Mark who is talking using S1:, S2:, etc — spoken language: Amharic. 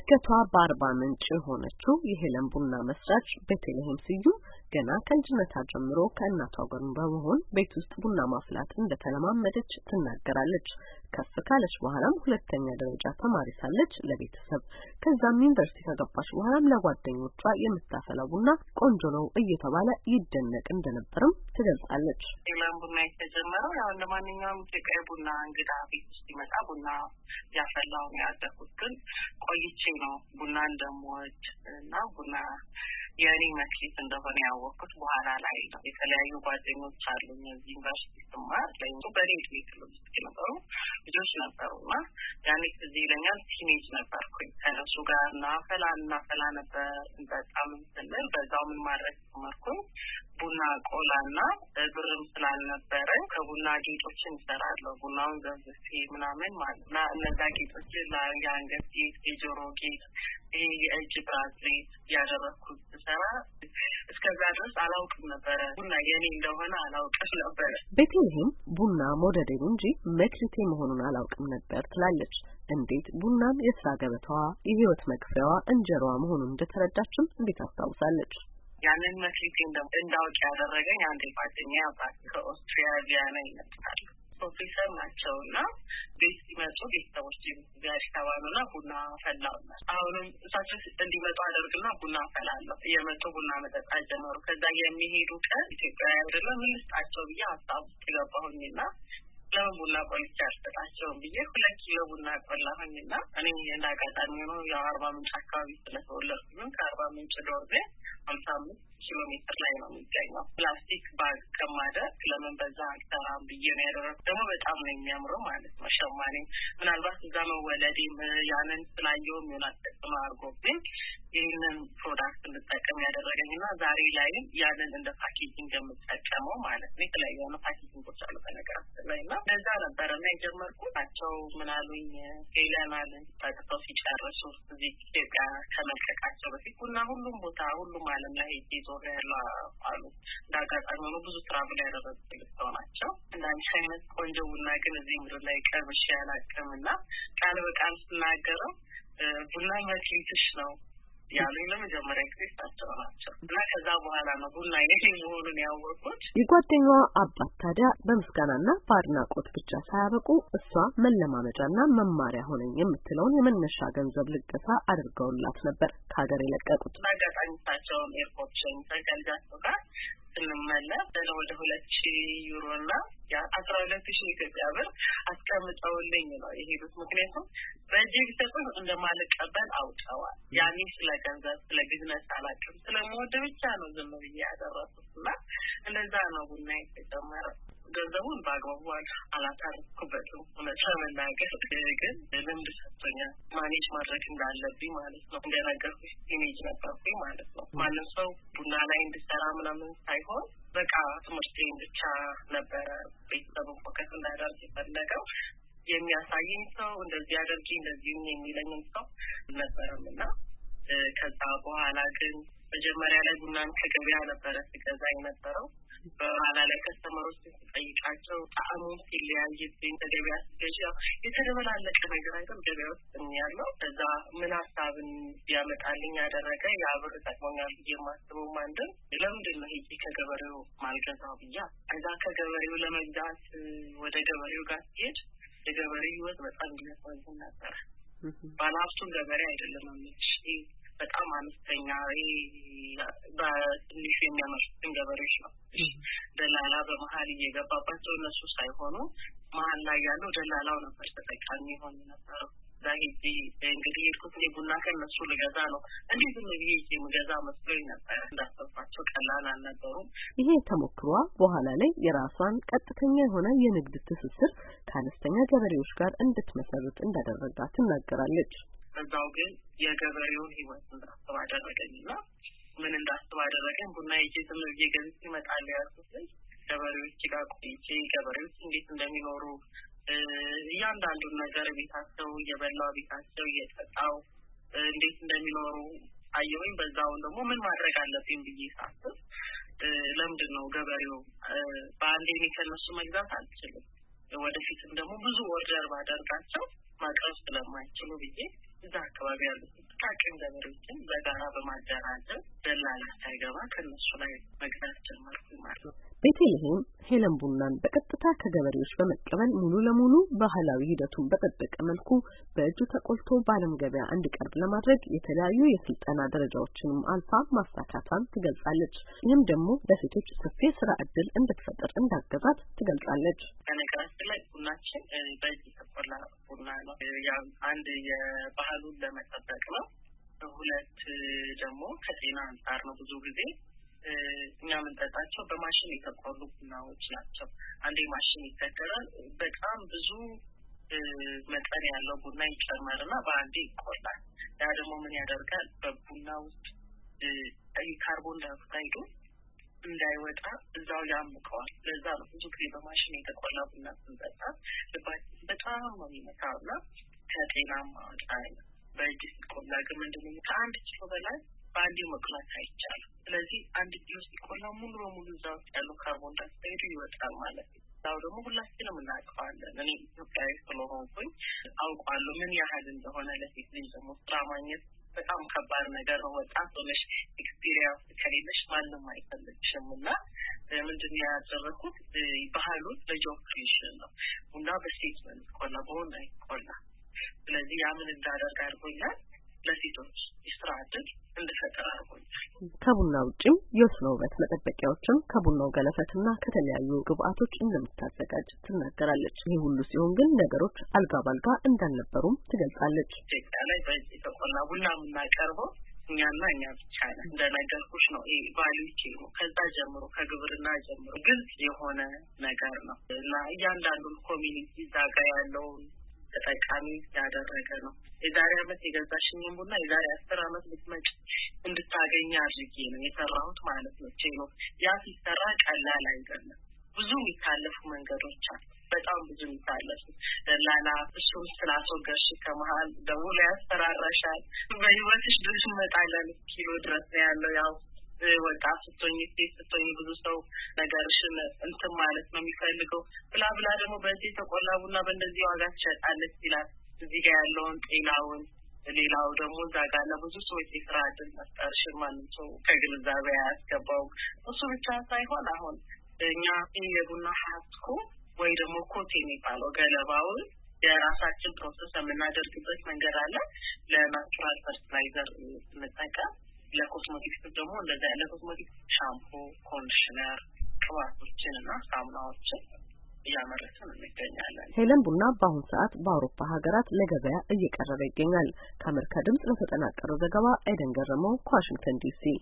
S1: እድገቷ በአርባ ምንጭ ሆነችው የሄለን ቡና መስራች ቤተልሔም ስዩም ገና ከልጅነቷ ጀምሮ ከእናቷ ጋር በመሆን ቤት ውስጥ ቡና ማፍላት እንደተለማመደች ትናገራለች። ከፍ ካለች በኋላም ሁለተኛ ደረጃ ተማሪ ሳለች ለቤተሰብ ከዛም ዩኒቨርሲቲ ከገባች በኋላም ለጓደኞቿ የምታፈላው ቡና ቆንጆ ነው እየተባለ ይደነቅ እንደነበርም ትገልጻለች።
S2: ሄለን ቡና የተጀመረው ያው እንደማንኛውም ኢትዮጵያዊ ቡና እንግዳ ቤት ውስጥ ይመጣ ቡና ያፈላው ነው ያደረኩት። ግን ቆይቼ ነው ቡና እንደምወድ እና ቡና የኔ መክሊት እንደሆነ ያወቅኩት በኋላ ላይ ነው። የተለያዩ ጓደኞች አሉኝ እዚህ ዩኒቨርሲቲ ስማር ለእንቱ በሬድ ቤት ውስጥ የነበሩ ልጆች ነበሩና ያኔ እዚህ ይለኛል ቲኔጅ ነበርኩኝ። ከነሱ ጋር እናፈላ ነበር በጣም ስንል በዛው ምን ማድረግ ጀመርኩኝ። ቡና ቆላና ብርም ስላልነበረ ከቡና ጌጦችን እሰራለሁ። ቡናውን ዘብዝፌ ምናምን ማለት ነው። እነዛ ጌጦች የአንገት ጌጥ፣ የጆሮ ጌጥ፣ የእጅ ብራዝሌት ያደረኩት ስሰራ እስከዛ ድረስ አላውቅም ነበረ። ቡና የኔ እንደሆነ አላውቅም ነበረ።
S1: ቤተልሔም ቡና መውደዴን እንጂ መክሊቴ መሆኑን አላውቅም ነበር ትላለች። እንዴት ቡናን የስራ ገበታዋ፣ የህይወት መግፊያዋ፣ እንጀራዋ መሆኑን እንደተረዳችም እንዴት አስታውሳለች።
S2: ያንን መክሊቴ እንዳውቅ ያደረገኝ አንድ ጓደኛዬ አባት ከኦስትሪያ ቪያና ይመጣል። ፕሮፌሰር ናቸውና ቤት ሲመጡ ቤተሰቦች ያሽታባሉና ቡና ፈላውና አሁንም እሳቸው እንዲመጡ አደርግና ቡና ፈላለሁ። የመጡ ቡና መጠጣት ጀመሩ። ከዛ የሚሄዱ ቀን ኢትዮጵያ አይደለም ምን ልስጣቸው ብዬ ሀሳብ ውስጥ ገባሁኝና ለምን ቡና ቆልቼ አልሰጣቸውም ብዬ 2 ኪሎ ቡና ቆላሁኝና እኔ እንዳጋጣሚ ነው የአርባ ምንጭ አካባቢ ስለተወለድኩኝ ከአርባ ምንጭ ዶርዜ 55 ኪሎ ሜትር ላይ ነው የሚገኘው። ፕላስቲክ ባግ ከማደርግ ለምን በዛ አልሰራም ብዬ ነው ያደረኩት። ደግሞ በጣም ነው የሚያምረው ማለት ነው። ሸማኔ ምናልባት እዛ መወለዴም ያንን ስላየውም ይሆናል ተጽዕኖ አድርጎብኝ ይህንን ፕሮዳክት እንድጠቀም ያደረገኝና ዛሬ ላይም ያንን እንደ ፓኬጂንግ የምጠቀመው ማለት ነው። የተለያዩ ፓኬጂንጎች አሉ በነገራችን ላይ እና እንደዛ ነበረና የጀመርኩት ናቸው። ምናሉኝ ሄለን አለን ጠቅተው ሲጨርሱ እዚህ ኢትዮጵያ ከመልቀቃቸው በፊት ቡና ሁሉም ቦታ ሁሉም ዓለም ላይ ዞር ያለው አሉ። እንዳጋጣሚ ሆኖ ብዙ ትራቭል ያደረጉት ሰው ናቸው። እንዳንቺ አይነት ቆንጆ ቡና ግን እዚህ ምድር ላይ ቀርብሽ ያላቀምና ቃል በቃል ስናገረው ቡና መክሊትሽ ነው ያሉኝ ለመጀመሪያ ጊዜ እሳቸው ናቸው። እና ከዛ በኋላ ነው ቡና የኔ መሆኑን ያወቅሁት።
S1: የጓደኛዋ አባት ታዲያ በምስጋናና በአድናቆት ብቻ ሳያበቁ እሷ መለማመጃና መማሪያ ሆነኝ የምትለውን የመነሻ ገንዘብ ልገሳ አድርገውላት ነበር ከሀገር የለቀቁት።
S2: አጋጣሚ እሳቸውን ኤርፖርት ሸኝተን ከልጃቸው ጋር ስንመለስ ወደ 2000 ዩሮና 12000 ኢትዮጵያ ብር አስቀምጠውልኝ ነው የሄዱት። ምክንያቱም በእጅ ቢሰጡኝ እንደማልቀበል አውቀዋል። ያኔ ስለ ገንዘብ ስለ ቢዝነስ አላውቅም፣ ስለምወድ ብቻ ነው ዝም ብዬ ያደረኩት እና እንደዛ ነው ቡና የተጀመረው። ገንዘቡን በአግባቡ አላታረኩበትም እውነት ለመናገር ግን ልምድ ሰጥቶኛል ማኔጅ ማድረግ እንዳለብኝ ማለት ነው። እንደነገርኩሽ ኢሜጅ ነበርኩኝ ማለት ነው። ማንም ሰው ቡና ላይ እንድሰራ ምናምን ሳይሆን በቃ ትምህርቴን ብቻ ነበረ ቤተሰቡን ፎከስ እንዳደርግ የፈለገው። የሚያሳየኝ ሰው እንደዚህ አድርጊ እንደዚህ የሚለኝም ሰው ነበረም እና ከዛ በኋላ ግን መጀመሪያ ላይ ቡናን ከገበያ ነበረ ስገዛ የነበረው። በኋላ ላይ ከስተመሮች ሲጠይቃቸው ጣዕሙን ሲለያይብኝ ከገበያ ስገዣ የተደበላለቀ ነገር አይደል ገበያ ውስጥ ያለው። ከዛ ምን ሀሳብን ያመጣልኝ ያደረገ የአብር ጠቅሞኛል ብዬ የማስበው አንድም ለምንድን ነው ሄጄ ከገበሬው ማልገዛው ብያ እዛ ከገበሬው ለመግዛት ወደ ገበሬው ጋር ሲሄድ የገበሬ ህይወት በጣም የሚያሳዝን ነበር። ባለሀብቱን ገበሬ አይደለም አምልሽ በጣም አነስተኛ በትንሹ የሚያመርቱትን ገበሬዎች ነው። ደላላ በመሀል እየገባባቸው እነሱ ሳይሆኑ መሀል ላይ ያለው ደላላው ነበር ተጠቃሚ ሆኖ ነበረው። ዛሬ እንግዲህ የኩት ቡና ከነሱ ልገዛ ነው እንዴ ዝም ብዬ የምገዛ መስሎኝ ነበር። እንዳሰብኳቸው ቀላል አልነበሩም።
S1: ይሄ ተሞክሯ በኋላ ላይ የራሷን ቀጥተኛ የሆነ የንግድ ትስስር ከአነስተኛ ገበሬዎች ጋር እንድትመሰርት እንዳደረጋት ትናገራለች።
S2: እዛው ግን የገበሬውን ህይወት እንዳስብ አደረገኝና ምን እንዳስብ አደረገኝ ቡና ይዤም እየገዝቼ እመጣለሁ ያልኩት ገበሬዎች ጋር ቆይቼ ገበሬዎች እንዴት እንደሚኖሩ እያንዳንዱን ነገር ቤታቸው እየበላው ቤታቸው እየጠጣው እንዴት እንደሚኖሩ አየሁኝ። በዛው ደግሞ ምን ማድረግ አለብኝ ብዬ ሳስብ ለምንድን ነው ገበሬው በአንዴ ከነሱ መግዛት አልችልም፣ ወደፊትም ደግሞ ብዙ ኦርደር ባደርጋቸው ማቅረብ ስለማይችሉ ብዬ እዛ አካባቢ ያሉት ጥቃቅን ገበሬዎችን በጋራ በማደራጀት ደላላ ሳይገባ ከነሱ ላይ መግዛት ጀመርኩ ማለት ነው።
S1: ቤተልሔም ሄለን ቡናን በቀጥታ ከገበሬዎች በመቀበል ሙሉ ለሙሉ ባህላዊ ሂደቱን በጠበቀ መልኩ በእጁ ተቆልቶ በዓለም ገበያ እንዲቀርብ ለማድረግ የተለያዩ የስልጠና ደረጃዎችንም አልፋ ማሳካቷን ትገልጻለች። ይህም ደግሞ ለሴቶች ሰፊ ስራ እድል እንድትፈጥር እንዳገዛት ትገልጻለች።
S2: በነገራችን ላይ ቡናችን በእጅ የተቆላ ቡና ነው። ያው አንድ የባህሉን ለመጠበቅ ነው። ሁለት ደግሞ ከጤና አንጻር ነው። ብዙ ጊዜ እኛ የምንጠጣቸው በማሽን የተቆሉ ቡናዎች ናቸው። አንዴ ማሽን ይተከራል፣ በጣም ብዙ መጠን ያለው ቡና ይጨመርና በአንዴ ይቆላል። ያ ደግሞ ምን ያደርጋል? በቡና ውስጥ ካርቦን ዳይኦክሳይዱ እንዳይወጣ እዛው ያምቀዋል። ለዛ ነው ብዙ ጊዜ በማሽን የተቆላ ቡና ስንጠጣ ልባችን በጣም ነው የሚመታውና ከጤናማ አንጻር በእጅ ሲቆላ ግን ምንድነው ከአንድ ኪሎ በላይ በአንዴ መቁላት አይቻልም። ስለዚህ አንድ ኪሎ ሲቆላ ሙሉ በሙሉ እዛው ያለው ካርቦን ዳይኦክሳይዱ ይወጣል ማለት ነው። ያው ደግሞ ሁላችንም እናውቀዋለን። እኔ ኢትዮጵያዊ ስለሆንኩኝ አውቃለሁ ምን ያህል እንደሆነ ለሴት ልጅ ደግሞ ስራ ማግኘት በጣም ከባድ ነገር ነው። ወጣት ሆነሽ ኤክስፒሪየንስ ከሌለሽ ማንም አይፈልግሽም እና ምንድነው ያደረኩት ባህሉን ለጆብ ክሪኤሽን ነው። ቡና በሴት ነው ቆላ በወንድ አይቆላ። ስለዚህ ያ ምን እንዳደርግ አድርጎኛል? ለሴቶች የስራ እድል እንድፈጠር አድርጎኛል።
S1: ከቡና ውጭም የወስነ ውበት መጠበቂያዎችን ከቡናው ገለፈትና ከተለያዩ ግብአቶች እንደምታዘጋጅ ትናገራለች። ይህ ሁሉ ሲሆን ግን ነገሮች አልጋ ባልጋ እንዳልነበሩም ትገልጻለች።
S2: ኢትዮጵያ ላይ በእጅ የተቆላ ቡና የምናቀርበው እኛና እኛ ብቻ ነን። እንደነገርኩሽ ነው። ይሄ ቫልዩቼ ነው። ከዛ ጀምሮ ከግብርና ጀምሮ ግልጽ የሆነ ነገር ነው እና እያንዳንዱን ኮሚኒቲ ዛጋ ያለውን ተጠቃሚ ያደረገ ነው። የዛሬ ዓመት የገዛሽኝን ቡና የዛሬ 10 ዓመት ልትመጪ እንድታገኝ አድርጌ ነው የሰራሁት ማለት ነው። ነው ያ ሲሰራ ቀላል አይደለም። ብዙ የሚታለፉ መንገዶች አሉ። በጣም ብዙ የሚታለፉ ደላላ እሱን ስላስወገድሽ ከመሀል ደግሞ ያስፈራራሻል። በህይወትሽ ድረስ መጣለን ኪሎ ድረስ ያለው ያው ወጣት ስትሆኚ ሴት ስትሆኚ ብዙ ሰው ነገርሽን እንትን ማለት ነው የሚፈልገው። ብላ ደግሞ በዚህ የተቆላ ቡና በእንደዚህ ዋጋ ትሸጣለች ይላል። እዚህ ጋር ያለውን ጤናውን ሌላው ደግሞ እዛ ጋር ለብዙ ሰዎች የስራ እድል መፍጠርሽን ማንም ሰው ከግንዛቤ አያስገባውም። እሱ ብቻ ሳይሆን አሁን እኛ የቡና ሀብትኩ ወይ ደግሞ ኮት የሚባለው ገለባውን የራሳችን ፕሮሰስ የምናደርግበት መንገድ አለ። ለናቹራል ፈርቲላይዘር እንጠቀም። ለኮስሞቲክስ ደግሞ እንደዛ ያለ ኮስሞቲክስ ሻምፖ፣ ኮንዲሽነር፣ ቅባቶችን እና ሳሙናዎችን እያመረትን እንገኛለን።
S1: ሄለን ቡና በአሁኑ ሰዓት በአውሮፓ ሀገራት ለገበያ እየቀረበ ይገኛል። ከአሜሪካ ድምጽ ለተጠናቀረው ዘገባ ኤደን ገረመው ከዋሽንግተን ዲሲ